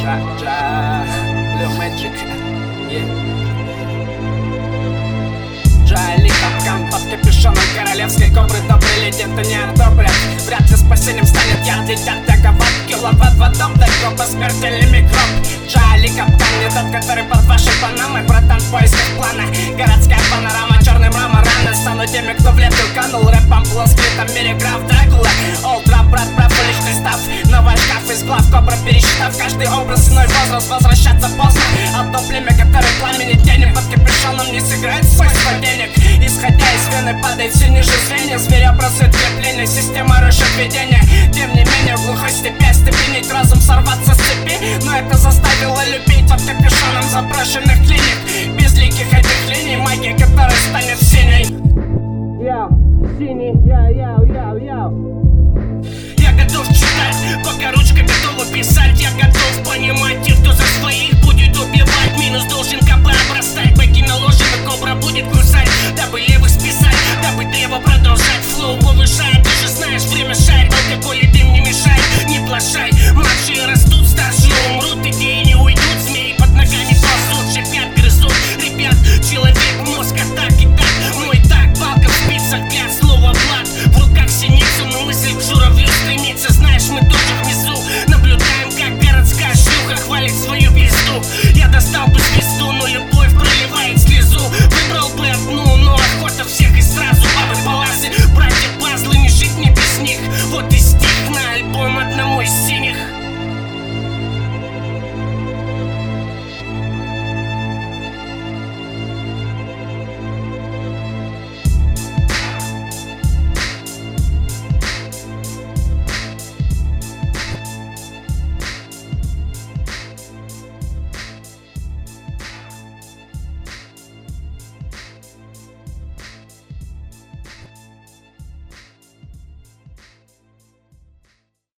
Джоэли капкан под капюшоном королевской кобры. Добрый легенды не одобрят. Вряд ли спасением станет яд. Летят таковат киловатт водом. Далеко смертельный микроб. Джоэли капкан не тот, который под вашей панамой. Братан в поисках плана. Городская панорама, черный мрамор. Рано стану теми, кто в лету канул. Рэпом в скрытом мире граф Дракула. Олд рап, брат, прав, личный став. Новый шкаф из глав кобра. Пересчитав каждый образ, иной возраст. Возвращаться поздно. Одно племя, которое пламени тени под капюшоном не сыграет свойства денег. Исходя из вены падает все ниже звенья. Зверь образует крепление, система рушит видение. Тем не менее в глухой степи остепенить разум, сорваться с цепи. Но это заставило любить под капюшоном заброшенных клиник. Безликих этих линий, магия, которая станет синей. Синий, я готов читать, пока ручка готова писать. Я готов понимать тех, кто за своих будет убивать. Минус должен